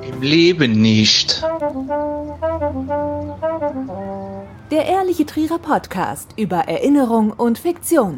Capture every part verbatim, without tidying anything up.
Im Leben nicht. Der Ehrliche Trierer Podcast über Erinnerung und Fiktion.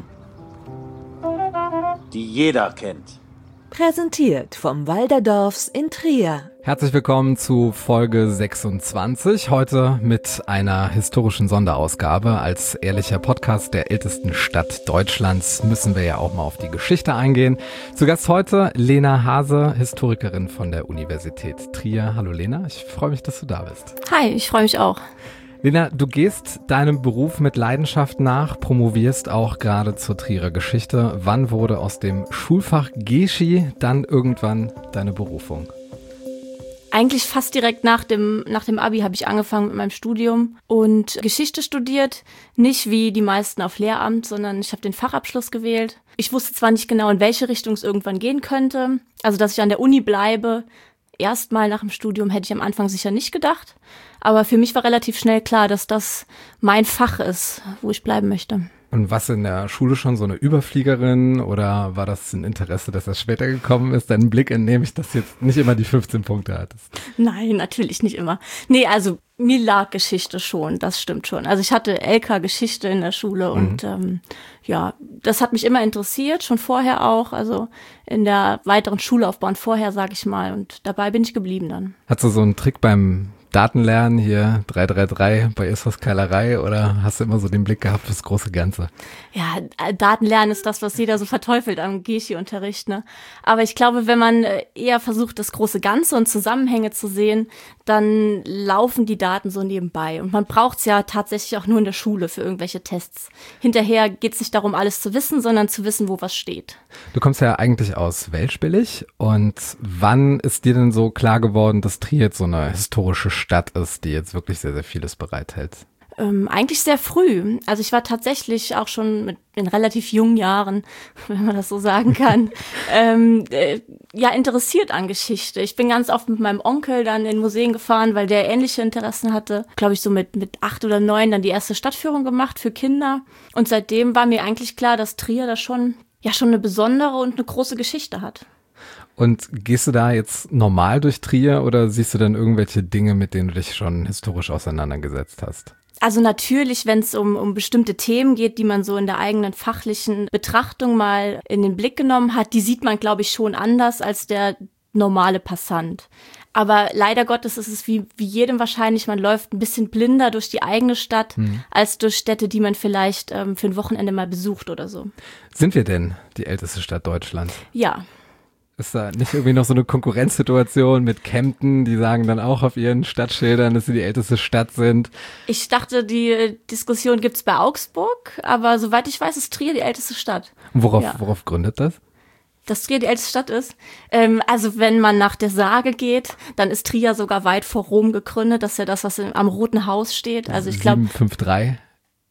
Die jeder kennt. Präsentiert vom Walderdorfs in Trier. Herzlich willkommen zu Folge sechsundzwanzig, heute mit einer historischen Sonderausgabe. Als ehrlicher Podcast der ältesten Stadt Deutschlands müssen wir ja auch mal auf die Geschichte eingehen. Zu Gast heute Lena Hase, Historikerin von der Universität Trier. Hallo Lena, ich freue mich, dass du da bist. Hi, ich freue mich auch. Lena, du gehst deinem Beruf mit Leidenschaft nach, promovierst auch gerade zur Trierer Geschichte. Wann wurde aus dem Schulfach Geschi dann irgendwann deine Berufung? Eigentlich fast direkt nach dem, nach dem Abi habe ich angefangen mit meinem Studium und Geschichte studiert. Nicht wie die meisten auf Lehramt, sondern ich habe den Fachabschluss gewählt. Ich wusste zwar nicht genau, in welche Richtung es irgendwann gehen könnte, also dass ich an der Uni bleibe. Erstmal nach dem Studium hätte ich am Anfang sicher nicht gedacht. Aber für mich war relativ schnell klar, dass das mein Fach ist, wo ich bleiben möchte. Und was in der Schule schon so eine Überfliegerin oder war das ein Interesse, dass das später gekommen ist? Deinen Blick entnehme ich, dass du jetzt nicht immer die fünfzehn Punkte hattest. Nein, natürlich nicht immer. Nee, also mir lag Geschichte schon, das stimmt schon. Also ich hatte L K-Geschichte in der Schule mhm. und ähm, ja, das hat mich immer interessiert, schon vorher auch, also in der weiteren Schullaufbahn vorher, sag ich mal. Und dabei bin ich geblieben dann. Hast du so einen Trick beim Datenlernen hier, drei drei drei bei Iswas Keilerei oder hast du immer so den Blick gehabt fürs große Ganze? Ja, Datenlernen ist das, was jeder so verteufelt am Geschi-Unterricht, ne? Aber ich glaube, wenn man eher versucht, das große Ganze und Zusammenhänge zu sehen, dann laufen die Daten so nebenbei. Und man braucht es ja tatsächlich auch nur in der Schule für irgendwelche Tests. Hinterher geht es nicht darum, alles zu wissen, sondern zu wissen, wo was steht. Du kommst ja eigentlich aus Weltspillich. Und wann ist dir denn so klar geworden, dass Trier jetzt so eine historische Stadt ist, die jetzt wirklich sehr, sehr vieles bereithält? Ähm, eigentlich sehr früh. Also ich war tatsächlich auch schon mit in relativ jungen Jahren, wenn man das so sagen kann, ähm, äh, ja interessiert an Geschichte. Ich bin ganz oft mit meinem Onkel dann in Museen gefahren, weil der ähnliche Interessen hatte. Glaube ich so mit mit acht oder neun dann die erste Stadtführung gemacht für Kinder. Und seitdem war mir eigentlich klar, dass Trier da schon ja schon eine besondere und eine große Geschichte hat. Und gehst du da jetzt normal durch Trier oder siehst du dann irgendwelche Dinge, mit denen du dich schon historisch auseinandergesetzt hast? Also natürlich, wenn es um, um bestimmte Themen geht, die man so in der eigenen fachlichen Betrachtung mal in den Blick genommen hat, die sieht man, glaube ich, schon anders als der normale Passant. Aber leider Gottes ist es wie, wie jedem wahrscheinlich, man läuft ein bisschen blinder durch die eigene Stadt, hm. als durch Städte, die man vielleicht ähm, für ein Wochenende mal besucht oder so. Sind wir denn die älteste Stadt Deutschlands? Ja. Ist da nicht irgendwie noch so eine Konkurrenzsituation mit Kempten, die sagen dann auch auf ihren Stadtschildern, dass sie die älteste Stadt sind? Ich dachte, die Diskussion gibt's bei Augsburg, aber soweit ich weiß, ist Trier die älteste Stadt. Und worauf, ja. worauf gründet das? Dass Trier die älteste Stadt ist? Ähm, also wenn man nach der Sage geht, dann ist Trier sogar weit vor Rom gegründet. Das ist ja das, was im, am Roten Haus steht. Also ich glaube sieben fünf drei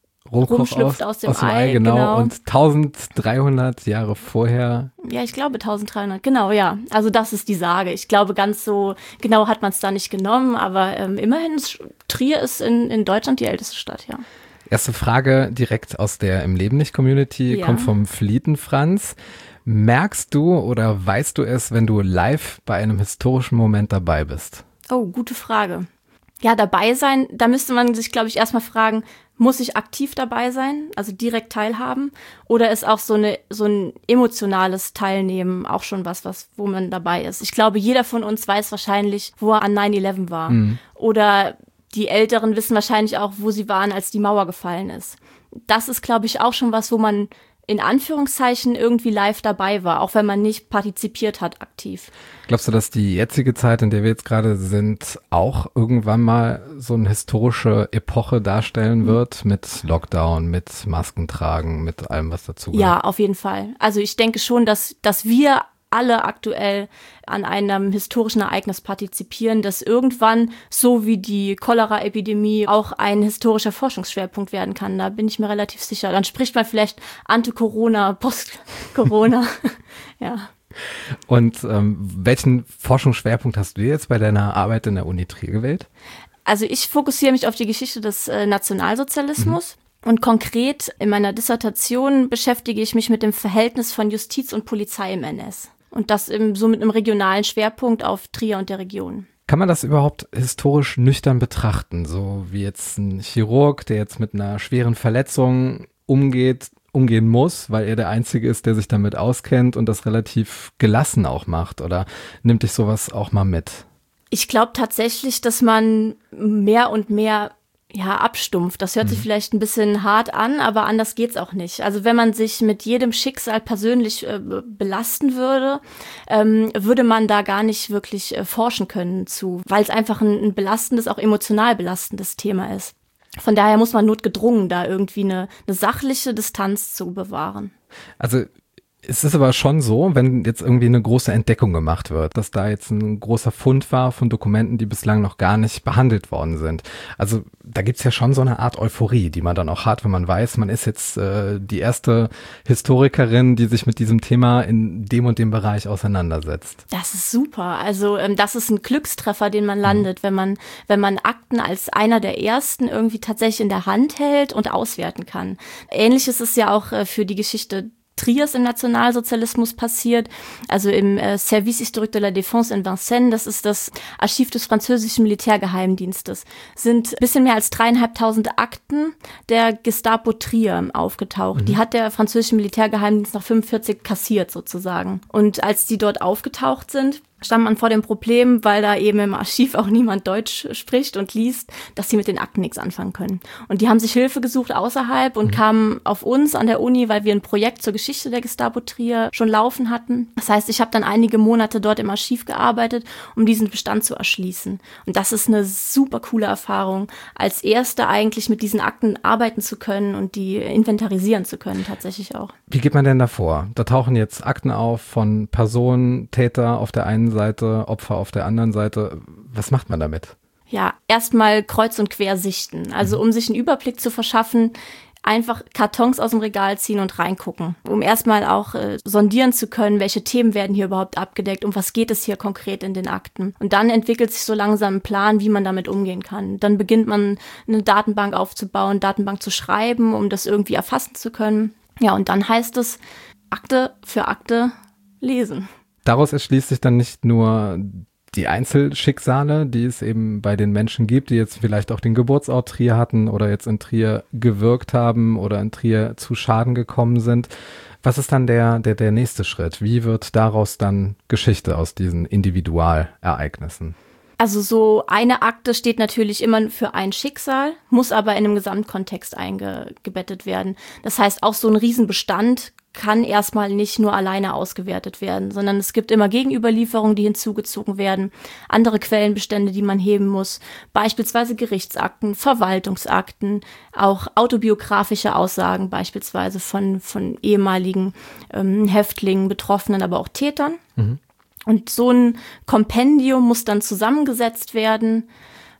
Rom schlüpft aus, aus dem, aus dem Ei, Ei genau. genau. Und dreizehnhundert Jahre vorher. Ja, ich glaube dreizehnhundert, genau, ja. Also das ist die Sage. Ich glaube, ganz so genau hat man es da nicht genommen, aber ähm, immerhin ist Trier ist in, in Deutschland die älteste Stadt, ja. Erste Frage direkt aus der Im Leben nicht Community, ja. Kommt vom Flieten Franz. Merkst du oder weißt du es, wenn du live bei einem historischen Moment dabei bist? Oh, gute Frage. Ja, dabei sein, da müsste man sich, glaube ich, erstmal fragen, muss ich aktiv dabei sein, also direkt teilhaben, oder ist auch so eine so ein emotionales Teilnehmen auch schon was, was wo man dabei ist? Ich glaube, jeder von uns weiß wahrscheinlich, wo er an nine eleven war. Mhm. Oder die Älteren wissen wahrscheinlich auch, wo sie waren, als die Mauer gefallen ist. Das ist, glaube ich, auch schon was, wo man in Anführungszeichen irgendwie live dabei war, auch wenn man nicht partizipiert hat aktiv. Glaubst du, dass die jetzige Zeit, in der wir jetzt gerade sind, auch irgendwann mal so eine historische Epoche darstellen wird mit Lockdown, mit Maskentragen, mit allem, was dazugehört? Ja, auf jeden Fall. Also ich denke schon, dass, dass wir alle aktuell an einem historischen Ereignis partizipieren, das irgendwann, so wie die Cholera-Epidemie, auch ein historischer Forschungsschwerpunkt werden kann. Da bin ich mir relativ sicher. Dann spricht man vielleicht Ante-Corona, Post-Corona. Ja. Und ähm, welchen Forschungsschwerpunkt hast du jetzt bei deiner Arbeit in der Uni Trier gewählt? Also ich fokussiere mich auf die Geschichte des äh, Nationalsozialismus. Mhm. Und konkret in meiner Dissertation beschäftige ich mich mit dem Verhältnis von Justiz und Polizei im N S. Und das im, so mit einem regionalen Schwerpunkt auf Trier und der Region. Kann man das überhaupt historisch nüchtern betrachten? So wie jetzt ein Chirurg, der jetzt mit einer schweren Verletzung umgeht, umgehen muss, weil er der Einzige ist, der sich damit auskennt und das relativ gelassen auch macht? Oder nimmt dich sowas auch mal mit? Ich glaube tatsächlich, dass man mehr und mehr ja, abstumpft. Das hört mhm. sich vielleicht ein bisschen hart an, aber anders geht's auch nicht. Also wenn man sich mit jedem Schicksal persönlich äh, belasten würde, ähm, würde man da gar nicht wirklich äh, forschen können zu, weil es einfach ein, ein belastendes, auch emotional belastendes Thema ist. Von daher muss man notgedrungen da irgendwie eine, eine sachliche Distanz zu bewahren. Also es ist aber schon so, wenn jetzt irgendwie eine große Entdeckung gemacht wird, dass da jetzt ein großer Fund war von Dokumenten, die bislang noch gar nicht behandelt worden sind. Also da gibt's ja schon so eine Art Euphorie, die man dann auch hat, wenn man weiß, man ist jetzt äh, die erste Historikerin, die sich mit diesem Thema in dem und dem Bereich auseinandersetzt. Das ist super. Also ähm, das ist ein Glückstreffer, den man landet, mhm. wenn man wenn man Akten als einer der ersten irgendwie tatsächlich in der Hand hält und auswerten kann. Ähnliches ist ja auch äh, für die Geschichte Triers im Nationalsozialismus passiert, also im äh, Service historique de la Défense in Vincennes, das ist das Archiv des französischen Militärgeheimdienstes, sind ein bisschen mehr als dreieinhalbtausend Akten der Gestapo Trier aufgetaucht. Mhm. Die hat der französische Militärgeheimdienst nach fünfundvierzig kassiert sozusagen. Und als die dort aufgetaucht sind, stand man vor dem Problem, weil da eben im Archiv auch niemand Deutsch spricht und liest, dass sie mit den Akten nichts anfangen können. Und die haben sich Hilfe gesucht außerhalb und mhm. kamen auf uns an der Uni, weil wir ein Projekt zur Geschichte der Gestapo Trier schon laufen hatten. Das heißt, ich habe dann einige Monate dort im Archiv gearbeitet, um diesen Bestand zu erschließen. Und das ist eine super coole Erfahrung, als Erste eigentlich mit diesen Akten arbeiten zu können und die inventarisieren zu können tatsächlich auch. Wie geht man denn da vor? Da tauchen jetzt Akten auf von Personen, Täter auf der einen Seite, Opfer auf der anderen Seite. Was macht man damit? Ja, erstmal kreuz und quer sichten. Also um sich einen Überblick zu verschaffen, einfach Kartons aus dem Regal ziehen und reingucken, um erstmal auch äh, sondieren zu können, welche Themen werden hier überhaupt abgedeckt, um was geht es hier konkret in den Akten. Und dann entwickelt sich so langsam ein Plan, wie man damit umgehen kann. Dann beginnt man eine Datenbank aufzubauen, Datenbank zu schreiben, um das irgendwie erfassen zu können. Ja, und dann heißt es, Akte für Akte lesen. Daraus erschließt sich dann nicht nur die Einzelschicksale, die es eben bei den Menschen gibt, die jetzt vielleicht auch den Geburtsort Trier hatten oder jetzt in Trier gewirkt haben oder in Trier zu Schaden gekommen sind. Was ist dann der, der, der nächste Schritt? Wie wird daraus dann Geschichte aus diesen Individualereignissen? Also so eine Akte steht natürlich immer für ein Schicksal, muss aber in einem Gesamtkontext eingebettet werden. Das heißt, auch so ein Riesenbestand kann erstmal nicht nur alleine ausgewertet werden, sondern es gibt immer Gegenüberlieferungen, die hinzugezogen werden, andere Quellenbestände, die man heben muss, beispielsweise Gerichtsakten, Verwaltungsakten, auch autobiografische Aussagen beispielsweise von, von ehemaligen ähm, Häftlingen, Betroffenen, aber auch Tätern. Mhm. Und so ein Kompendium muss dann zusammengesetzt werden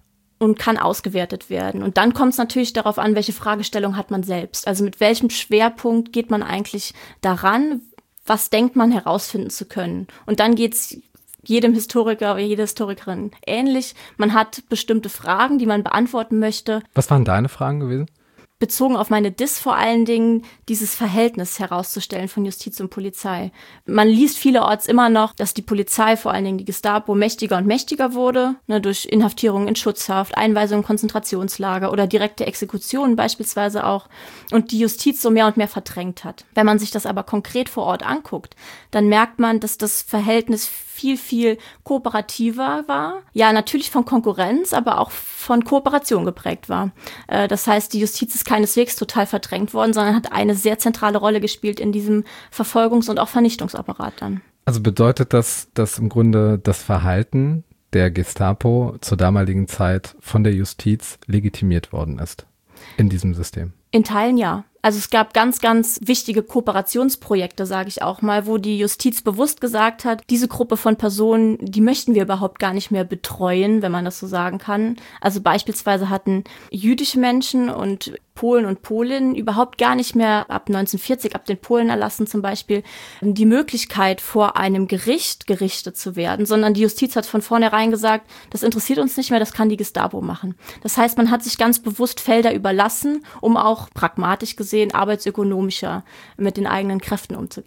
und kann ausgewertet werden. Und dann kommt es natürlich darauf an, welche Fragestellung hat man selbst. Also mit welchem Schwerpunkt geht man eigentlich daran, was denkt man herausfinden zu können. Und dann geht es jedem Historiker oder jeder Historikerin ähnlich. Man hat bestimmte Fragen, die man beantworten möchte. Was waren deine Fragen gewesen? Bezogen auf meine Diss vor allen Dingen, dieses Verhältnis herauszustellen von Justiz und Polizei. Man liest vielerorts immer noch, dass die Polizei, vor allen Dingen die Gestapo, mächtiger und mächtiger wurde, ne, durch Inhaftierung in Schutzhaft, Einweisung in Konzentrationslager oder direkte Exekutionen beispielsweise auch, und die Justiz so mehr und mehr verdrängt hat. Wenn man sich das aber konkret vor Ort anguckt, dann merkt man, dass das Verhältnis viel, viel kooperativer war. Ja, natürlich von Konkurrenz, aber auch von Kooperation geprägt war. Das heißt, die Justiz ist keineswegs total verdrängt worden, sondern hat eine sehr zentrale Rolle gespielt in diesem Verfolgungs- und auch Vernichtungsapparat dann. Also bedeutet das, dass im Grunde das Verhalten der Gestapo zur damaligen Zeit von der Justiz legitimiert worden ist in diesem System? In Teilen ja. Also es gab ganz, ganz wichtige Kooperationsprojekte, sage ich auch mal, wo die Justiz bewusst gesagt hat, diese Gruppe von Personen, die möchten wir überhaupt gar nicht mehr betreuen, wenn man das so sagen kann. Also beispielsweise hatten jüdische Menschen und Polen und Polinnen überhaupt gar nicht mehr ab neunzehnhundertvierzig, ab den Polenerlassen zum Beispiel, die Möglichkeit, vor einem Gericht gerichtet zu werden, sondern die Justiz hat von vornherein gesagt, das interessiert uns nicht mehr, das kann die Gestapo machen. Das heißt, man hat sich ganz bewusst Felder überlassen, um auch pragmatisch gesehen arbeitsökonomischer mit den eigenen Kräften umzugehen.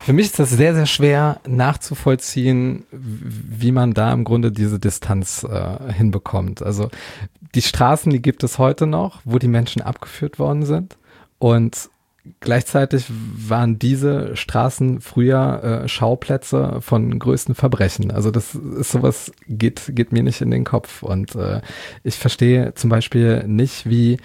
Für mich ist das sehr, sehr schwer nachzuvollziehen, wie man da im Grunde diese Distanz äh, hinbekommt. Also die Straßen, die gibt es heute noch, wo die Menschen abgeführt worden sind. Und gleichzeitig waren diese Straßen früher äh, Schauplätze von größten Verbrechen. Also das ist sowas, geht, geht mir nicht in den Kopf. Und äh, ich verstehe zum Beispiel nicht, wie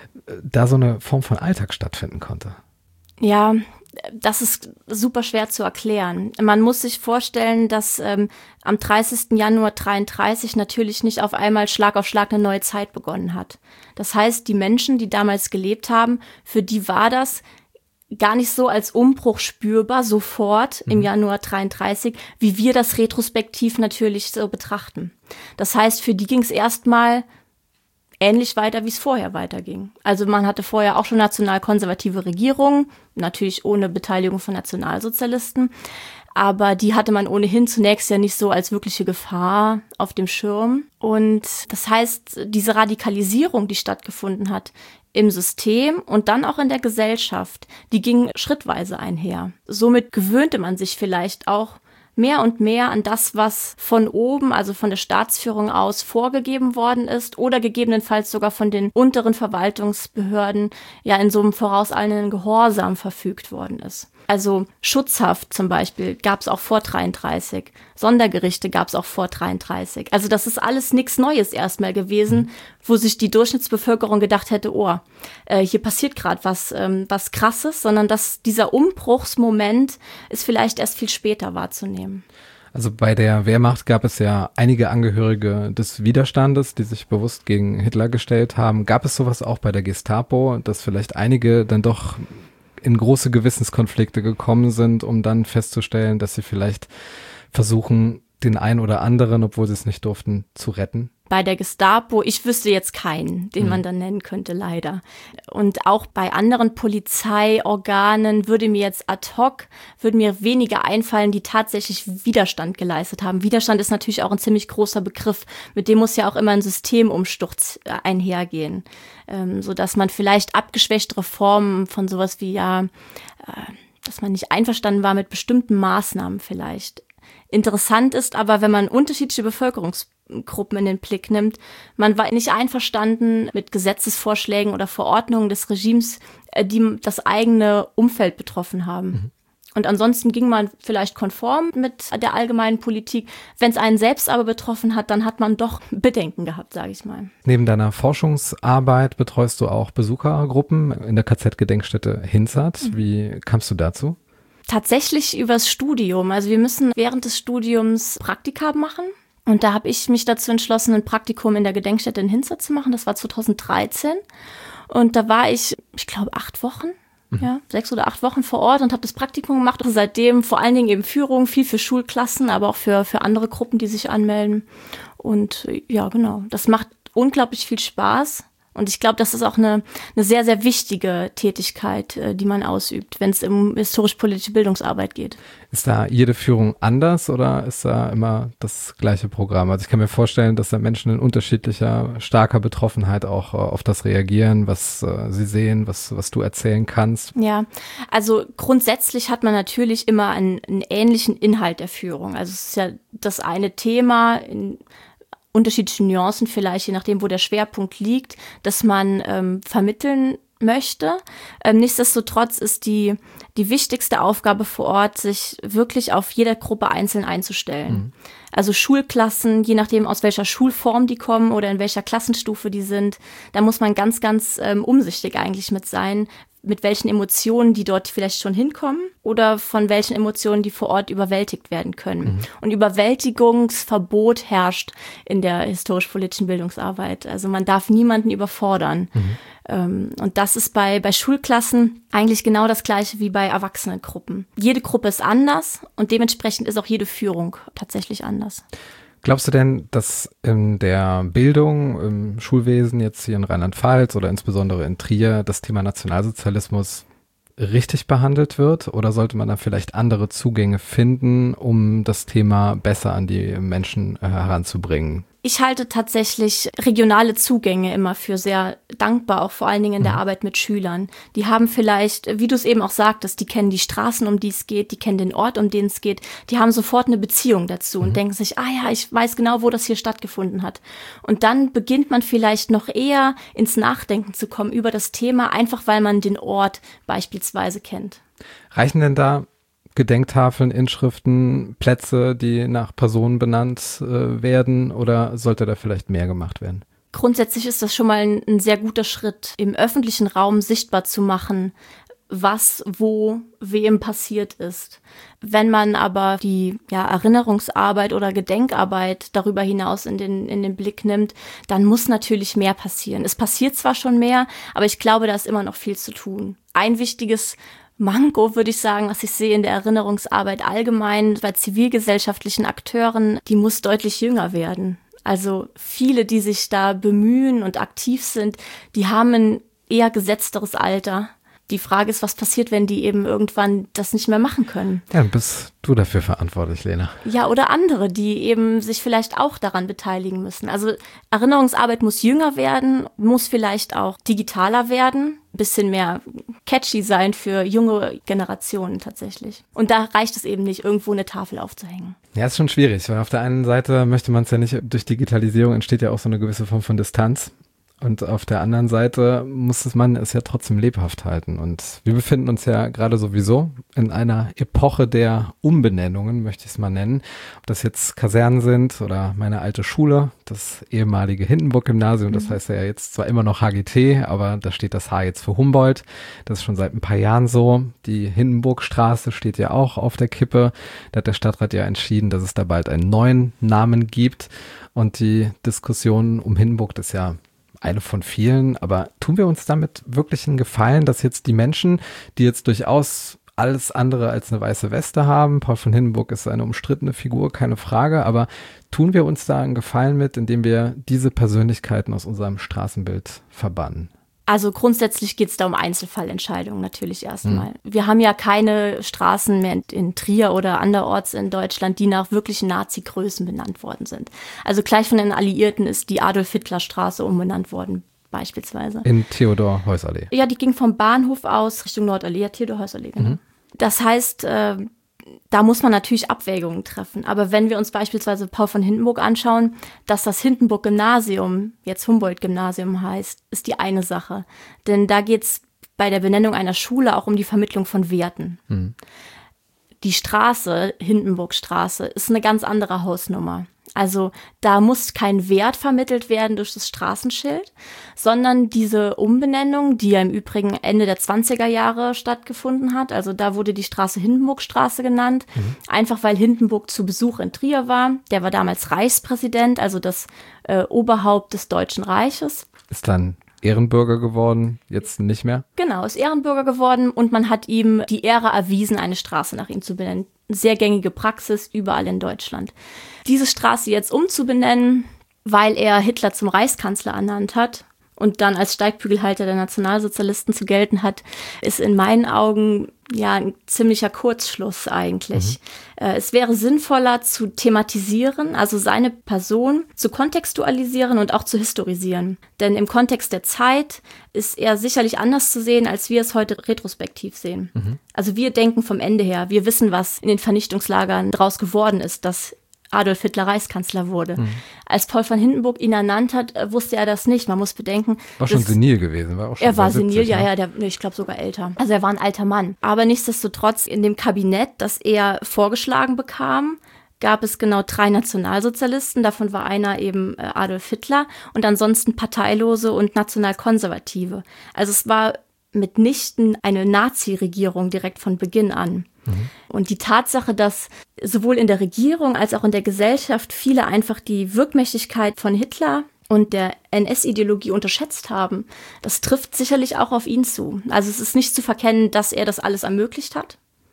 da so eine Form von Alltag stattfinden konnte. Ja, das ist super schwer zu erklären. Man muss sich vorstellen, dass ähm, am dreißigsten Januar dreiunddreißig natürlich nicht auf einmal Schlag auf Schlag eine neue Zeit begonnen hat. Das heißt, die Menschen, die damals gelebt haben, für die war das gar nicht so als Umbruch spürbar, sofort im Januar dreiunddreißig, wie wir das retrospektiv natürlich so betrachten. Das heißt, für die ging es erstmal ähnlich weiter, wie es vorher weiterging. Also man hatte vorher auch schon nationalkonservative Regierungen, natürlich ohne Beteiligung von Nationalsozialisten, aber die hatte man ohnehin zunächst ja nicht so als wirkliche Gefahr auf dem Schirm. Und das heißt, diese Radikalisierung, die stattgefunden hat im System und dann auch in der Gesellschaft, die ging schrittweise einher. Somit gewöhnte man sich vielleicht auch mehr und mehr an das, was von oben, also von der Staatsführung aus vorgegeben worden ist oder gegebenenfalls sogar von den unteren Verwaltungsbehörden ja in so einem vorauseilenden Gehorsam verfügt worden ist. Also Schutzhaft zum Beispiel gab es auch vor dreiunddreißig, Sondergerichte gab es auch vor dreiunddreißig. Also das ist alles nichts Neues erstmal gewesen, wo sich die Durchschnittsbevölkerung gedacht hätte, oh, äh, hier passiert gerade was, ähm, was Krasses, sondern dass dieser Umbruchsmoment ist vielleicht erst viel später wahrzunehmen. Also bei der Wehrmacht gab es ja einige Angehörige des Widerstandes, die sich bewusst gegen Hitler gestellt haben. Gab es sowas auch bei der Gestapo, dass vielleicht einige dann doch in große Gewissenskonflikte gekommen sind, um dann festzustellen, dass sie vielleicht versuchen, den einen oder anderen, obwohl sie es nicht durften, zu retten? Bei der Gestapo, ich wüsste jetzt keinen, den mhm. man dann nennen könnte, leider. Und auch bei anderen Polizeiorganen würde mir jetzt ad hoc, würden mir weniger einfallen, die tatsächlich Widerstand geleistet haben. Widerstand ist natürlich auch ein ziemlich großer Begriff, mit dem muss ja auch immer ein Systemumsturz einhergehen, ähm, sodass man vielleicht abgeschwächtere Formen von sowas wie, ja, äh, dass man nicht einverstanden war mit bestimmten Maßnahmen vielleicht. Interessant ist aber, wenn man unterschiedliche Bevölkerungsgruppen in den Blick nimmt, man war nicht einverstanden mit Gesetzesvorschlägen oder Verordnungen des Regimes, die das eigene Umfeld betroffen haben. Mhm. Und ansonsten ging man vielleicht konform mit der allgemeinen Politik. Wenn es einen selbst aber betroffen hat, dann hat man doch Bedenken gehabt, sage ich mal. Neben deiner Forschungsarbeit betreust du auch Besuchergruppen in der K Z-Gedenkstätte Hinzert. Mhm. Wie kamst du dazu? Tatsächlich übers Studium. Also wir müssen während des Studiums Praktika machen. Und da habe ich mich dazu entschlossen, ein Praktikum in der Gedenkstätte in Hinzert zu machen. Das war zweitausenddreizehn. Und da war ich, ich glaube, acht Wochen, mhm. ja, sechs oder acht Wochen vor Ort und habe das Praktikum gemacht. Und seitdem vor allen Dingen eben Führung, viel für Schulklassen, aber auch für, für andere Gruppen, die sich anmelden. Und ja, genau, das macht unglaublich viel Spaß. Und ich glaube, das ist auch eine, eine sehr, sehr wichtige Tätigkeit, die man ausübt, wenn es um historisch-politische Bildungsarbeit geht. Ist da jede Führung anders oder ist da immer das gleiche Programm? Also ich kann mir vorstellen, dass da Menschen in unterschiedlicher, starker Betroffenheit auch auf das reagieren, was äh, sie sehen, was, was du erzählen kannst. Ja, also grundsätzlich hat man natürlich immer einen, einen ähnlichen Inhalt der Führung. Also es ist ja das eine Thema in unterschiedliche Nuancen vielleicht, je nachdem, wo der Schwerpunkt liegt, dass man ähm, vermitteln möchte. Ähm, nichtsdestotrotz ist die, die wichtigste Aufgabe vor Ort, sich wirklich auf jede Gruppe einzeln einzustellen. Mhm. Also Schulklassen, je nachdem, aus welcher Schulform die kommen oder in welcher Klassenstufe die sind, da muss man ganz, ganz ähm, umsichtig eigentlich mit sein, mit welchen Emotionen die dort vielleicht schon hinkommen oder von welchen Emotionen die vor Ort überwältigt werden können. Mhm. Und Überwältigungsverbot herrscht in der historisch-politischen Bildungsarbeit. Also man darf niemanden überfordern. Mhm. Ähm, und das ist bei, bei Schulklassen eigentlich genau das Gleiche wie bei Erwachsenengruppen. Jede Gruppe ist anders und dementsprechend ist auch jede Führung tatsächlich anders. Glaubst du denn, dass in der Bildung, im Schulwesen jetzt hier in Rheinland-Pfalz oder insbesondere in Trier das Thema Nationalsozialismus richtig behandelt wird? Oder sollte man da vielleicht andere Zugänge finden, um das Thema besser an die Menschen äh, heranzubringen? Ich halte tatsächlich regionale Zugänge immer für sehr dankbar, auch vor allen Dingen in der Arbeit mit Schülern. Die haben vielleicht, wie du es eben auch sagtest, die kennen die Straßen, um die es geht, die kennen den Ort, um den es geht. Die haben sofort eine Beziehung dazu und mhm. denken sich, ah ja, ich weiß genau, wo das hier stattgefunden hat. Und dann beginnt man vielleicht noch eher ins Nachdenken zu kommen über das Thema, einfach weil man den Ort beispielsweise kennt. Reichen denn da Gedenktafeln, Inschriften, Plätze, die nach Personen benannt äh, werden, oder sollte da vielleicht mehr gemacht werden? Grundsätzlich ist das schon mal ein, ein sehr guter Schritt, im öffentlichen Raum sichtbar zu machen, was, wo, wem passiert ist. Wenn man aber die ja, Erinnerungsarbeit oder Gedenkarbeit darüber hinaus in den, in den Blick nimmt, dann muss natürlich mehr passieren. Es passiert zwar schon mehr, aber ich glaube, da ist immer noch viel zu tun. Ein wichtiges Manko, würde ich sagen, was ich sehe in der Erinnerungsarbeit allgemein bei zivilgesellschaftlichen Akteuren, die muss deutlich jünger werden. Also viele, die sich da bemühen und aktiv sind, die haben ein eher gesetzteres Alter. Die Frage ist, was passiert, wenn die eben irgendwann das nicht mehr machen können? Ja, dann bist du dafür verantwortlich, Lena. Ja, oder andere, die eben sich vielleicht auch daran beteiligen müssen. Also Erinnerungsarbeit muss jünger werden, muss vielleicht auch digitaler werden, ein bisschen mehr catchy sein für junge Generationen tatsächlich. Und da reicht es eben nicht, irgendwo eine Tafel aufzuhängen. Ja, ist schon schwierig, weil auf der einen Seite möchte man es ja nicht, durch Digitalisierung entsteht ja auch so eine gewisse Form von Distanz. Und auf der anderen Seite muss man es ja trotzdem lebhaft halten. Und wir befinden uns ja gerade sowieso in einer Epoche der Umbenennungen, möchte ich es mal nennen. Ob das jetzt Kasernen sind oder meine alte Schule, das ehemalige Hindenburg-Gymnasium, das heißt ja jetzt zwar immer noch H G T, aber da steht das H jetzt für Humboldt. Das ist schon seit ein paar Jahren so. Die Hindenburgstraße steht ja auch auf der Kippe. Da hat der Stadtrat ja entschieden, dass es da bald einen neuen Namen gibt. Und die Diskussion um Hindenburg, das ist ja eine von vielen, aber tun wir uns damit wirklich einen Gefallen, dass jetzt die Menschen, die jetzt durchaus alles andere als eine weiße Weste haben, Paul von Hindenburg ist eine umstrittene Figur, keine Frage, aber tun wir uns da einen Gefallen mit, indem wir diese Persönlichkeiten aus unserem Straßenbild verbannen? Also grundsätzlich geht es da um Einzelfallentscheidungen natürlich erstmal. Hm. Wir haben ja keine Straßen mehr in Trier oder anderorts in Deutschland, die nach wirklichen Nazi-Größen benannt worden sind. Also gleich von den Alliierten ist die Adolf-Hitler-Straße umbenannt worden beispielsweise. In Theodor-Heuss-Allee. Ja, die ging vom Bahnhof aus Richtung Nordallee, ja, Theodor-Heuss-Allee, genau. Mhm. Das heißt, äh, da muss man natürlich Abwägungen treffen. Aber wenn wir uns beispielsweise Paul von Hindenburg anschauen, dass das Hindenburg-Gymnasium jetzt Humboldt-Gymnasium heißt, ist die eine Sache. Denn da geht es bei der Benennung einer Schule auch um die Vermittlung von Werten. Mhm. Die Straße, Hindenburgstraße, ist eine ganz andere Hausnummer. Also da muss kein Wert vermittelt werden durch das Straßenschild, sondern diese Umbenennung, die ja im Übrigen Ende der zwanziger Jahre stattgefunden hat, also da wurde die Straße Hindenburgstraße genannt, mhm. einfach weil Hindenburg zu Besuch in Trier war. Der war damals Reichspräsident, also das äh, Oberhaupt des Deutschen Reiches. Ist dann Ehrenbürger geworden, jetzt nicht mehr? Genau, ist Ehrenbürger geworden und man hat ihm die Ehre erwiesen, eine Straße nach ihm zu benennen. Sehr gängige Praxis überall in Deutschland. Diese Straße jetzt umzubenennen, weil er Hitler zum Reichskanzler ernannt hat und dann als Steigbügelhalter der Nationalsozialisten zu gelten hat, ist in meinen Augen ja ein ziemlicher Kurzschluss eigentlich. Mhm. Äh, es wäre sinnvoller zu thematisieren, also seine Person zu kontextualisieren und auch zu historisieren. Denn im Kontext der Zeit ist er sicherlich anders zu sehen, als wir es heute retrospektiv sehen. Mhm. Also wir denken vom Ende her, wir wissen, was in den Vernichtungslagern draus geworden ist, dass Adolf Hitler Reichskanzler wurde. Mhm. Als Paul von Hindenburg ihn ernannt hat, wusste er das nicht. Man muss bedenken. War schon senil gewesen. War auch schon er war senil, siebzig, ja, ne? ja, der, ich glaube sogar älter. Also er war ein alter Mann. Aber nichtsdestotrotz, in dem Kabinett, das er vorgeschlagen bekam, gab es genau drei Nationalsozialisten. Davon war einer eben äh, Adolf Hitler und ansonsten Parteilose und Nationalkonservative. Also es war mitnichten eine Nazi-Regierung direkt von Beginn an. Mhm. Und die Tatsache, dass sowohl in der Regierung als auch in der Gesellschaft viele einfach die Wirkmächtigkeit von Hitler und der N S-Ideologie unterschätzt haben, das trifft sicherlich auch auf ihn zu. Also es ist nicht zu verkennen, dass er das alles ermöglicht hat.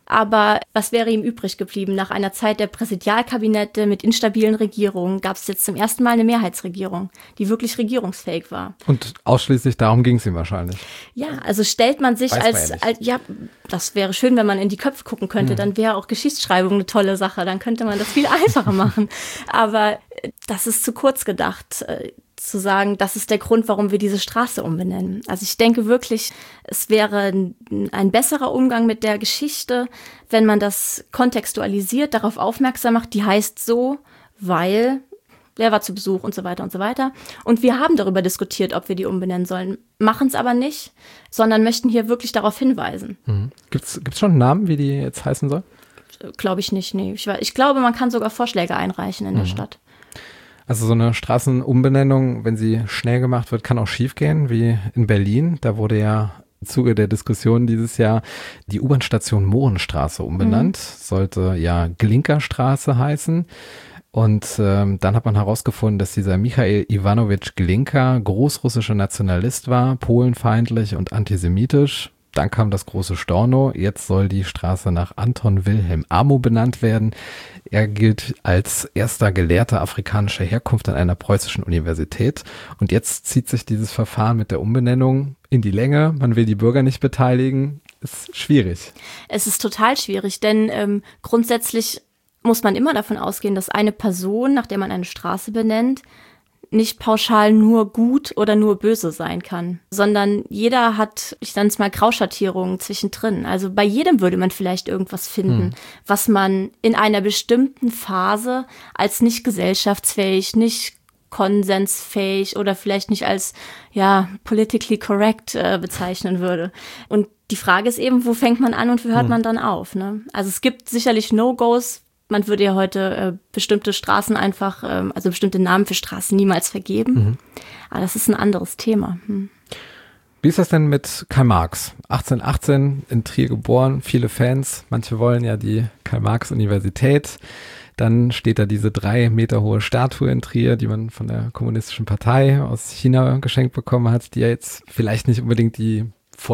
Aber was wäre ihm übrig geblieben? Nach einer Zeit der Präsidialkabinette mit instabilen Regierungen gab es jetzt zum ersten Mal eine Mehrheitsregierung, die wirklich regierungsfähig war. Und ausschließlich darum ging es ihm wahrscheinlich. Ja, also stellt man sich Weiß als, man ja als, ja, das wäre schön, wenn man in die Köpfe gucken könnte, mhm. dann wäre auch Geschichtsschreibung eine tolle Sache, dann könnte man das viel einfacher machen. Aber das ist zu kurz gedacht, zu sagen, das ist der Grund, warum wir diese Straße umbenennen. Also ich denke wirklich, es wäre ein, ein besserer Umgang mit der Geschichte, wenn man das kontextualisiert, darauf aufmerksam macht, die heißt so, weil wer war zu Besuch und so weiter und so weiter. Und wir haben darüber diskutiert, ob wir die umbenennen sollen, machen es aber nicht, sondern möchten hier wirklich darauf hinweisen. Mhm. Gibt's, gibt's schon einen Namen, wie die jetzt heißen soll? Glaube ich nicht, nee. Ich, ich glaube, man kann sogar Vorschläge einreichen in mhm. der Stadt. Also so eine Straßenumbenennung, wenn sie schnell gemacht wird, kann auch schief gehen, wie in Berlin. Da wurde ja im Zuge der Diskussion dieses Jahr die U-Bahn-Station Mohrenstraße umbenannt. Mhm. Sollte ja Glinka-Straße heißen. Und ähm, dann hat man herausgefunden, dass dieser Michail Iwanowitsch Glinka großrussischer Nationalist war, polenfeindlich und antisemitisch. Dann kam das große Storno. Jetzt soll die Straße nach Anton Wilhelm Amo benannt werden. Er gilt als erster Gelehrter afrikanischer Herkunft an einer preußischen Universität. Und jetzt zieht sich dieses Verfahren mit der Umbenennung in die Länge. Man will die Bürger nicht beteiligen. Ist schwierig. Es ist total schwierig, denn ähm, grundsätzlich muss man immer davon ausgehen, dass eine Person, nach der man eine Straße benennt, nicht pauschal nur gut oder nur böse sein kann, sondern jeder hat, ich nenne es mal, Grauschattierungen zwischendrin. Also bei jedem würde man vielleicht irgendwas finden, hm. was man in einer bestimmten Phase als nicht gesellschaftsfähig, nicht konsensfähig oder vielleicht nicht als, ja, politically correct äh, bezeichnen würde. Und die Frage ist eben, wo fängt man an und wo hört hm. man dann auf, ne? Also es gibt sicherlich No-Gos. Man würde ja heute äh, bestimmte Straßen einfach, ähm, also bestimmte Namen für Straßen niemals vergeben. Mhm. Aber das ist ein anderes Thema. Hm. Wie ist das denn mit Karl Marx? achtzehnhundertachtzehn in Trier geboren, viele Fans. Manche wollen ja die Karl-Marx-Universität. Dann steht da diese drei Meter hohe Statue in Trier, die man von der Kommunistischen Partei aus China geschenkt bekommen hat, die ja jetzt vielleicht nicht unbedingt die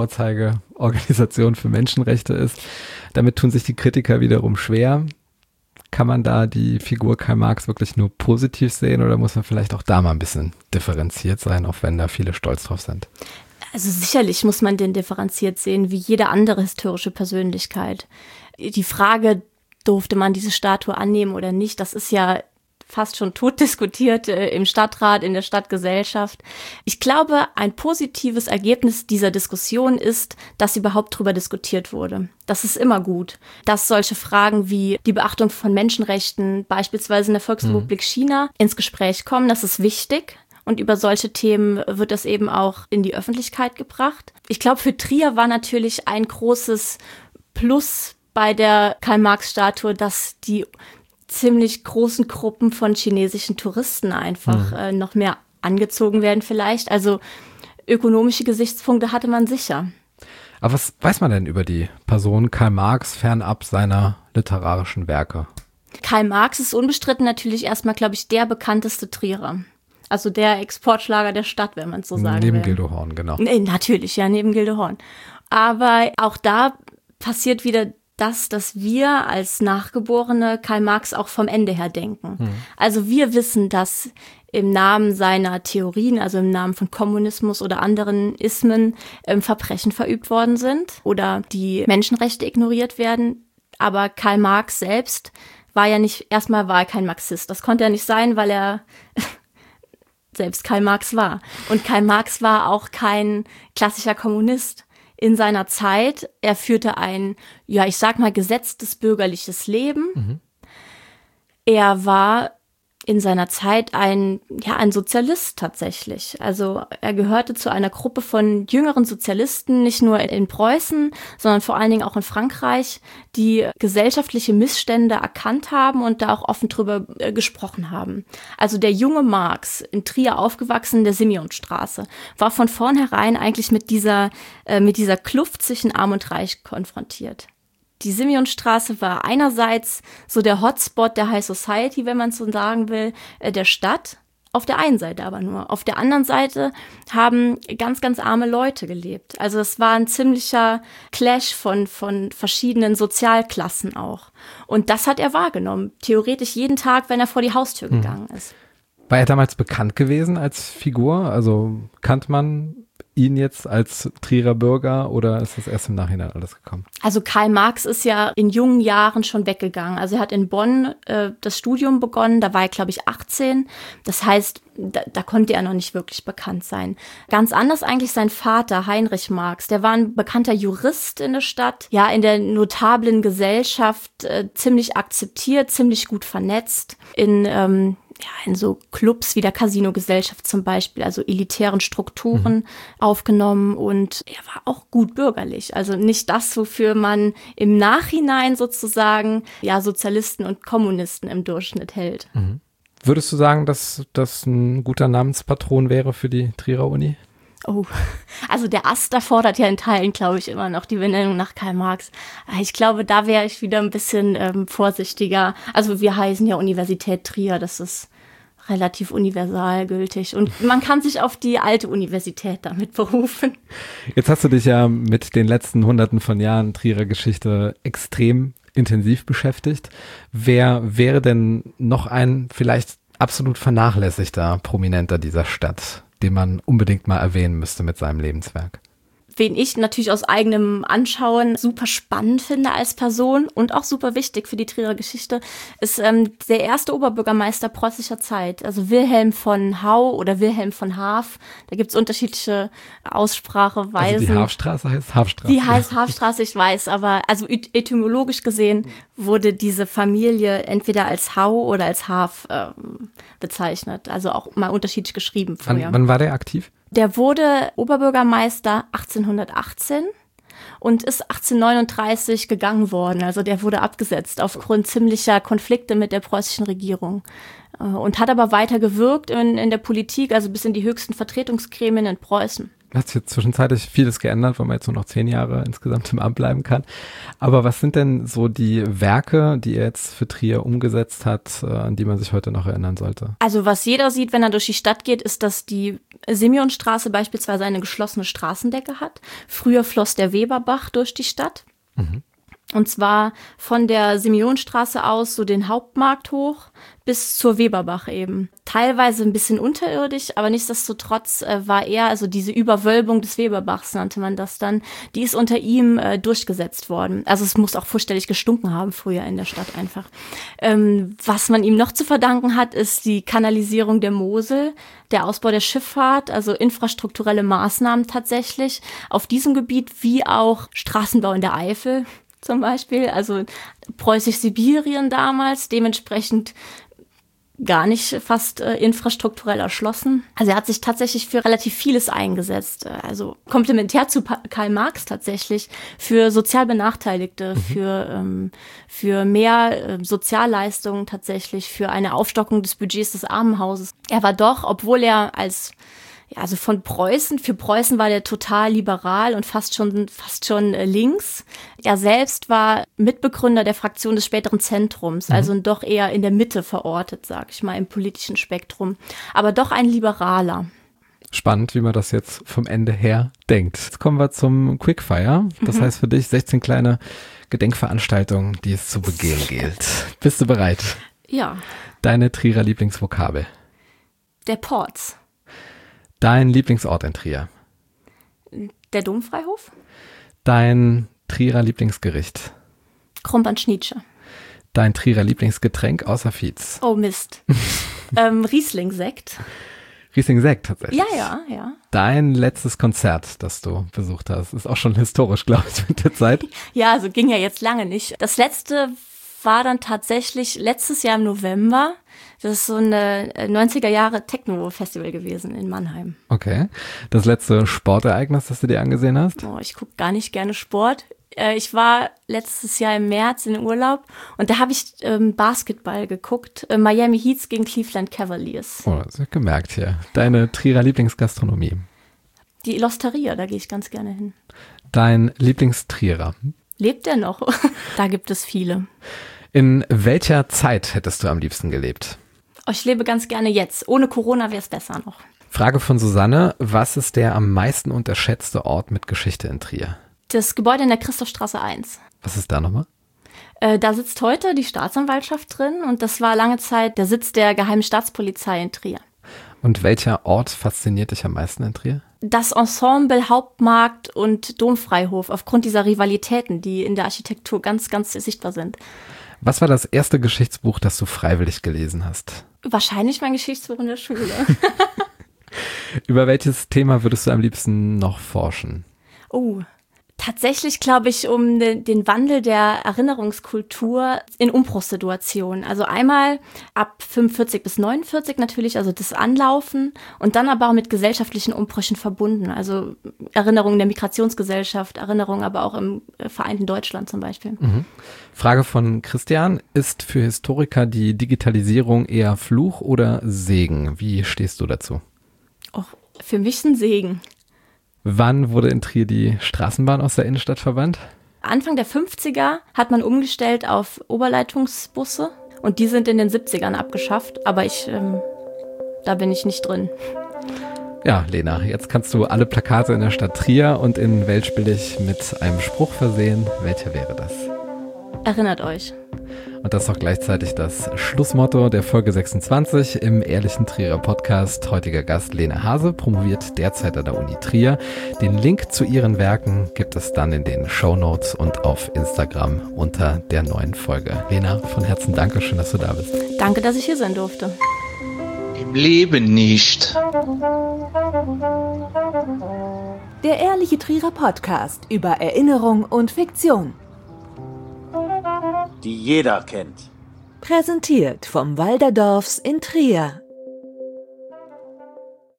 Vorzeigeorganisation für Menschenrechte ist. Damit tun sich die Kritiker wiederum schwer. Kann man da die Figur Karl Marx wirklich nur positiv sehen oder muss man vielleicht auch da mal ein bisschen differenziert sein, auch wenn da viele stolz drauf sind? Also sicherlich muss man den differenziert sehen, wie jede andere historische Persönlichkeit. Die Frage, durfte man diese Statue annehmen oder nicht, das ist ja fast schon tot diskutiert äh, im Stadtrat, in der Stadtgesellschaft. Ich glaube, ein positives Ergebnis dieser Diskussion ist, dass überhaupt drüber diskutiert wurde. Das ist immer gut. Dass solche Fragen wie die Beachtung von Menschenrechten, beispielsweise in der Volksrepublik mhm. China, ins Gespräch kommen, das ist wichtig. Und über solche Themen wird das eben auch in die Öffentlichkeit gebracht. Ich glaube, für Trier war natürlich ein großes Plus bei der Karl-Marx-Statue, dass die ziemlich großen Gruppen von chinesischen Touristen einfach mhm. äh, noch mehr angezogen werden vielleicht. Also ökonomische Gesichtspunkte hatte man sicher. Aber was weiß man denn über die Person Karl Marx fernab seiner literarischen Werke? Karl Marx ist unbestritten natürlich erstmal, glaube ich, der bekannteste Trierer. Also der Exportschlager der Stadt, wenn man es so sagen neben will. Neben Gildo-Horn, genau. Nee, natürlich, ja, neben Gildo-Horn. Aber auch da passiert wieder das, dass wir als Nachgeborene Karl Marx auch vom Ende her denken. Hm. Also wir wissen, dass im Namen seiner Theorien, also im Namen von Kommunismus oder anderen Ismen, ähm, Verbrechen verübt worden sind oder die Menschenrechte ignoriert werden. Aber Karl Marx selbst war ja nicht, erstmal war er kein Marxist. Das konnte er nicht sein, weil er selbst Karl Marx war. Und Karl Marx war auch kein klassischer Kommunist. In seiner Zeit, er führte ein, ja, ich sag mal, gesetztes bürgerliches Leben. Mhm. Er war in seiner Zeit ein, ja, ein Sozialist tatsächlich. Also er gehörte zu einer Gruppe von jüngeren Sozialisten, nicht nur in Preußen, sondern vor allen Dingen auch in Frankreich, die gesellschaftliche Missstände erkannt haben und da auch offen drüber äh, gesprochen haben. Also der junge Marx, in Trier aufgewachsen, in der Simeonstraße, war von vornherein eigentlich mit dieser, äh, mit dieser Kluft zwischen Arm und Reich konfrontiert. Die Simeonstraße war einerseits so der Hotspot der High Society, wenn man es so sagen will, der Stadt. Auf der einen Seite aber nur. Auf der anderen Seite haben ganz, ganz arme Leute gelebt. Also es war ein ziemlicher Clash von, von verschiedenen Sozialklassen auch. Und das hat er wahrgenommen. Theoretisch jeden Tag, wenn er vor die Haustür Hm. gegangen ist. War er damals bekannt gewesen als Figur? Also kannte man ihn jetzt als Trierer Bürger oder ist das erst im Nachhinein alles gekommen? Also Karl Marx ist ja in jungen Jahren schon weggegangen. Also er hat in Bonn äh, das Studium begonnen, da war er, glaube ich, achtzehn. Das heißt, da, da konnte er noch nicht wirklich bekannt sein. Ganz anders eigentlich sein Vater, Heinrich Marx. Der war ein bekannter Jurist in der Stadt, ja, in der notablen Gesellschaft äh, ziemlich akzeptiert, ziemlich gut vernetzt. In ähm, ja, in so Clubs wie der Casino-Gesellschaft zum Beispiel, also elitären Strukturen mhm. aufgenommen, und er war auch gut bürgerlich. Also nicht das, wofür man im Nachhinein sozusagen ja Sozialisten und Kommunisten im Durchschnitt hält. Mhm. Würdest du sagen, dass das ein guter Namenspatron wäre für die Trierer Uni? Oh, also der Aster fordert ja in Teilen, glaube ich, immer noch die Benennung nach Karl Marx. Ich glaube, da wäre ich wieder ein bisschen ähm, vorsichtiger. Also wir heißen ja Universität Trier, das ist relativ universal gültig. Und man kann sich auf die alte Universität damit berufen. Jetzt hast du dich ja mit den letzten Hunderten von Jahren Trierer Geschichte extrem intensiv beschäftigt. Wer wäre denn noch ein vielleicht absolut vernachlässigter Prominenter dieser Stadt, den man unbedingt mal erwähnen müsste mit seinem Lebenswerk? Wen ich natürlich aus eigenem Anschauen super spannend finde als Person und auch super wichtig für die Trierer Geschichte, ist ähm, der erste Oberbürgermeister preußischer Zeit, also Wilhelm von Hau oder Wilhelm von Haaf. Da gibt es unterschiedliche Ausspracheweisen. Also die Haafstraße heißt Haafstraße. Die heißt Haafstraße, ich weiß, aber also etymologisch gesehen wurde diese Familie entweder als Hau oder als Haaf äh, bezeichnet, also auch mal unterschiedlich geschrieben früher. Wann, wann war der aktiv? Der wurde Oberbürgermeister achtzehnhundertachtzehn und ist achtzehnhundertneununddreißig gegangen worden. Also der wurde abgesetzt aufgrund ziemlicher Konflikte mit der preußischen Regierung. Und hat aber weiter gewirkt in, in der Politik, also bis in die höchsten Vertretungsgremien in Preußen. Hat sich jetzt zwischenzeitlich vieles geändert, weil man jetzt nur noch zehn Jahre insgesamt im Amt bleiben kann. Aber was sind denn so die Werke, die er jetzt für Trier umgesetzt hat, an die man sich heute noch erinnern sollte? Also was jeder sieht, wenn er durch die Stadt geht, ist, dass die Simeonstraße beispielsweise eine geschlossene Straßendecke hat. Früher floss der Weberbach durch die Stadt. Mhm. Und zwar von der Simeonstraße aus so den Hauptmarkt hoch bis zur Weberbach eben. Teilweise ein bisschen unterirdisch, aber nichtsdestotrotz äh, war er, also diese Überwölbung des Weberbachs nannte man das dann, die ist unter ihm äh, durchgesetzt worden. Also es muss auch fürchterlich gestunken haben früher in der Stadt einfach. Ähm, was man ihm noch zu verdanken hat, ist die Kanalisierung der Mosel, der Ausbau der Schifffahrt, also infrastrukturelle Maßnahmen tatsächlich auf diesem Gebiet, wie auch Straßenbau in der Eifel zum Beispiel, also Preußisch-Sibirien damals, dementsprechend gar nicht fast äh, infrastrukturell erschlossen. Also er hat sich tatsächlich für relativ vieles eingesetzt, also komplementär zu pa- Karl Marx tatsächlich, für sozial Benachteiligte, mhm. für, ähm, für mehr äh, Sozialleistungen tatsächlich, für eine Aufstockung des Budgets des Armenhauses. Er war doch, obwohl er als Ja, also von Preußen, für Preußen war der total liberal und fast schon fast schon äh, links. Er selbst war Mitbegründer der Fraktion des späteren Zentrums, mhm. also doch eher in der Mitte verortet, sag ich mal, im politischen Spektrum. Aber doch ein Liberaler. Spannend, wie man das jetzt vom Ende her denkt. Jetzt kommen wir zum Quickfire. Das mhm. heißt für dich sechzehn kleine Gedenkveranstaltungen, die es zu begehen gilt. Bist du bereit? Ja. Deine Trierer Lieblingsvokabel? Der Porz. Dein Lieblingsort in Trier? Der Domfreihof. Dein Trierer Lieblingsgericht? Krumpern-Schnietsche. Dein Trierer Lieblingsgetränk außer Fietz? Oh Mist. ähm, Riesling-Sekt. Riesling-Sekt tatsächlich? Ja, ja, ja. Dein letztes Konzert, das du besucht hast, ist auch schon historisch, glaube ich, mit der Zeit. Ja, also ging ja jetzt lange nicht. Das letzte war dann tatsächlich letztes Jahr im November. Das ist so eine neunziger Jahre Techno-Festival gewesen in Mannheim. Okay. Das letzte Sportereignis, das du dir angesehen hast? Oh, ich gucke gar nicht gerne Sport. Äh, ich war letztes Jahr im März in Urlaub und da habe ich ähm, Basketball geguckt. Äh, Miami Heats gegen Cleveland Cavaliers. Oh, das habe ich gemerkt hier. Deine Trierer Lieblingsgastronomie? Die L'Osteria, da gehe ich ganz gerne hin. Dein Lieblingstrierer? Lebt er noch? Da gibt es viele. In welcher Zeit hättest du am liebsten gelebt? Oh, ich lebe ganz gerne jetzt. Ohne Corona wäre es besser noch. Frage von Susanne. Was ist der am meisten unterschätzte Ort mit Geschichte in Trier? Das Gebäude in der Christophstraße eins. Was ist da nochmal? Äh, da sitzt heute die Staatsanwaltschaft drin und das war lange Zeit der Sitz der Geheimen Staatspolizei in Trier. Und welcher Ort fasziniert dich am meisten in Trier? Das Ensemble Hauptmarkt und Domfreihof aufgrund dieser Rivalitäten, die in der Architektur ganz, ganz sichtbar sind. Was war das erste Geschichtsbuch, das du freiwillig gelesen hast? Wahrscheinlich mein Geschichtsbuch in der Schule. Über welches Thema würdest du am liebsten noch forschen? Oh, tatsächlich glaube ich um den, den Wandel der Erinnerungskultur in Umbruchssituationen. Also einmal ab fünfundvierzig bis neunundvierzig natürlich, also das Anlaufen und dann aber auch mit gesellschaftlichen Umbrüchen verbunden. Also Erinnerungen der Migrationsgesellschaft, Erinnerungen aber auch im vereinten Deutschland zum Beispiel. Mhm. Frage von Christian. Ist für Historiker die Digitalisierung eher Fluch oder Segen? Wie stehst du dazu? Oh, für mich ein Segen. Wann wurde in Trier die Straßenbahn aus der Innenstadt verbannt? Anfang der fünfziger hat man umgestellt auf Oberleitungsbusse und die sind in den siebzigern abgeschafft, aber ich, ähm, da bin ich nicht drin. Ja, Lena, jetzt kannst du alle Plakate in der Stadt Trier und in Weltspiel dich mit einem Spruch versehen. Welcher wäre das? Erinnert euch. Und das ist auch gleichzeitig das Schlussmotto der Folge sechsundzwanzig im Ehrlichen Trierer Podcast. Heutiger Gast Lena Hase, promoviert derzeit an der Uni Trier. Den Link zu ihren Werken gibt es dann in den Shownotes und auf Instagram unter der neuen Folge. Lena, von Herzen danke, schön, dass du da bist. Danke, dass ich hier sein durfte. Im Leben nicht. Der Ehrliche Trierer Podcast über Erinnerung und Fiktion. Die jeder kennt. Präsentiert vom Walderdorfs in Trier.